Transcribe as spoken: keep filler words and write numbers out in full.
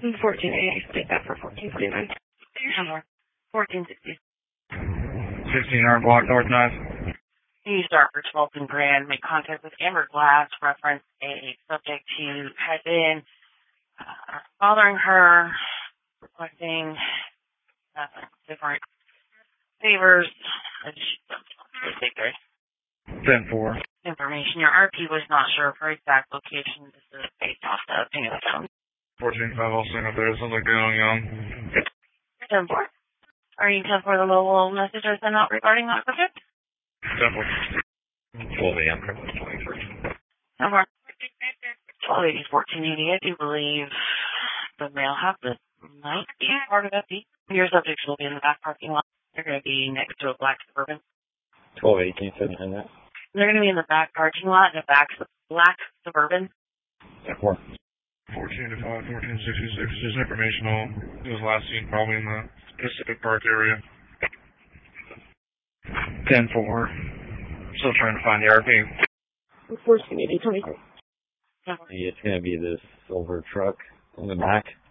fourteen eighty, take that for fourteen forty-nine. fourteen sixty. fifteen yard block north nine. You start for twelfth and Grand, make contact with Amber Glass, reference a subject who had been uh, bothering her, requesting uh, different favors. ten four. Information. Your R P was not sure of her exact location. This is based off the ping of the phone. fourteen five, I'll sing up there. Sounds like they're young. ten four. Are you ten four the mobile message I sent out regarding that subject? ten four. twelve a.m. twenty-three. ten four. twelve eighty, fourteen eighty. I do believe the male half this might be part of F D. Your subjects will be in the back parking lot. They're going to be next to a black Suburban. twelve eighteen, seven hundred. They're going to be in the back parking lot in a back black Suburban. ten four. fourteen to five, fourteen sixty-six. Just informational. He was last seen probably in the Pacific Park area. ten four. Still trying to find the R P. fourteen eighty, twenty. It's going to be this silver truck in the back.